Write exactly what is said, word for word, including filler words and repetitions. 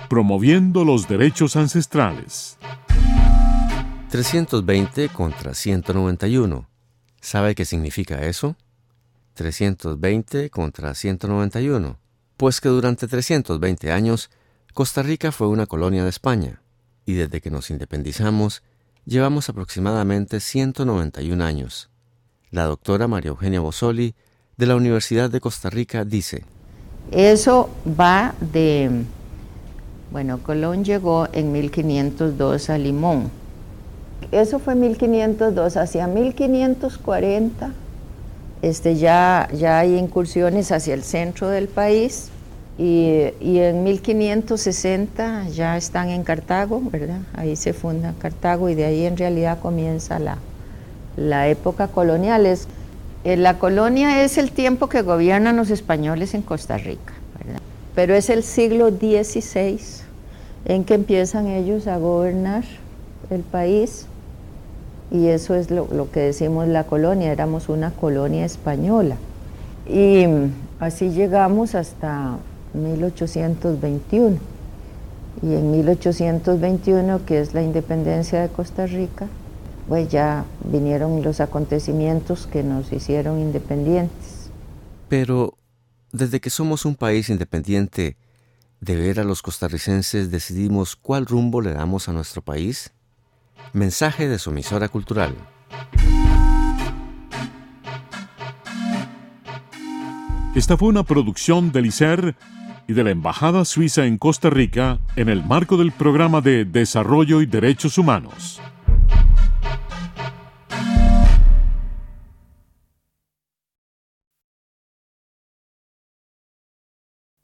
promoviendo los derechos ancestrales. trescientos veinte contra ciento noventa y uno. ¿Sabe qué significa eso? trescientos veinte contra ciento noventa y uno. Pues que durante trescientos veinte años, Costa Rica fue una colonia de España, y desde que nos independizamos, llevamos aproximadamente ciento noventa y un años. La doctora María Eugenia Bozzoli, de la Universidad de Costa Rica, dice: Eso va de... Bueno, Colón llegó en mil quinientos dos a Limón. Eso fue mil quinientos dos, hacia mil quinientos cuarenta este, ya, ya hay incursiones hacia el centro del país y, y en mil quinientos sesenta ya están en Cartago, ¿verdad? Ahí se funda Cartago y de ahí en realidad comienza la, la época colonial. Es, eh, la colonia es el tiempo que gobiernan los españoles en Costa Rica, ¿verdad? Pero es el siglo dieciséis en que empiezan ellos a gobernar el país. Y eso es lo, lo que decimos la colonia, éramos una colonia española. Y así llegamos hasta mil ochocientos veintiuno. Y en mil ochocientos veintiuno, que es la independencia de Costa Rica, pues ya vinieron los acontecimientos que nos hicieron independientes. Pero, desde que somos un país independiente, ¿de veras los costarricenses decidimos cuál rumbo le damos a nuestro país? Mensaje de su emisora cultural. Esta fue una producción del I C E R y de la Embajada Suiza en Costa Rica en el marco del Programa de Desarrollo y Derechos Humanos.